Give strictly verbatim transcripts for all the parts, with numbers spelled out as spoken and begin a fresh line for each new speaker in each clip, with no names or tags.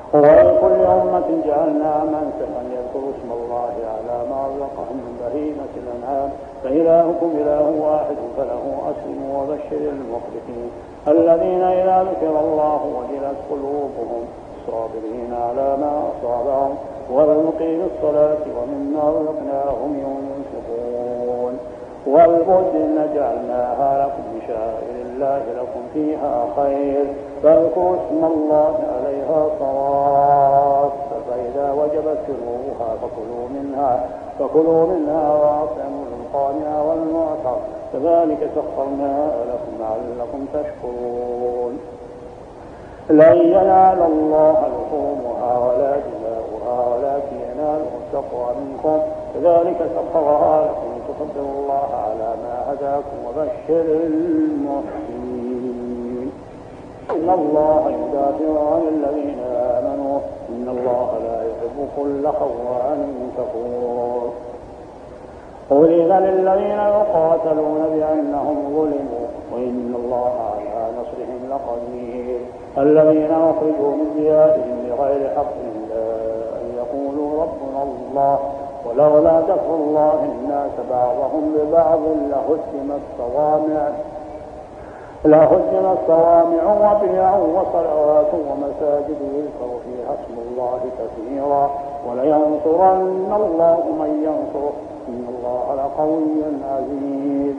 ولكل أمة جعلنا منسكا يذكروا اسم الله على ما رزقهم من بهيمة الأنعام فإلهكم إله واحد فله أسلموا وبشر المخبتين الذين إذا ذكر الله وجلت قلوبهم الصابرين على ما أصابهم والمقيم الصلاة ومما رزقناهم ينفقون والبدن جعلناها لكم من شعائر الله لكم فيها خير فاذكروا اسم الله عليها صواف فإذا وجبت جنوبها فكلوا منها فكلوا منها وأطعموا القانع والمعتر كذلك سخرناها لكم لعلكم تشكرون لن ينال الله لحومها ولا دماؤها ولكن يناله التقوى منكم كذلك سخرها لكم لتكبروا الله على ما هداكم وبشر المحسنين إن الله يدافع عن الذين آمنوا إن الله لا يحب كل خوان كفور أذن للذين يقاتلون بأنهم ظلموا وإن الله على نصرهم لقدير الذين أخرجوا من ديارهم بغير حق إلا أن يقولوا ربنا الله ولولا دفع الله الناس بعضهم ببعض لهدمت صوامع لهدمت صوامع وبيع وصلوات ومساجد يذكر فيها اسم الله كثيرا ولينصرن الله من ينصره إن الله لقوي عزيز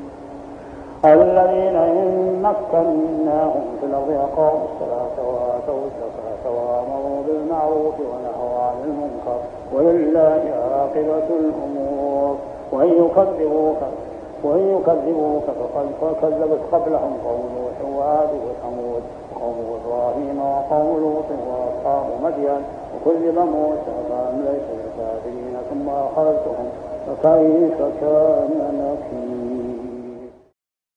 الذين إن مكناهم في الأرض أقاموا الصلاة وآتوا الزكاة وأمروا بالمعروف ونهوا عن المنكر ولله عاقبة الأمور وإن يكذبوك وإن يكذبوك فقد كذبت قبلهم قوم نوح وعاد وثمود وقوم إبراهيم وقوم لوط وأصحاب مدين وكذب موسى فأمليت للكافرين ثم أخذتهم فكيف كان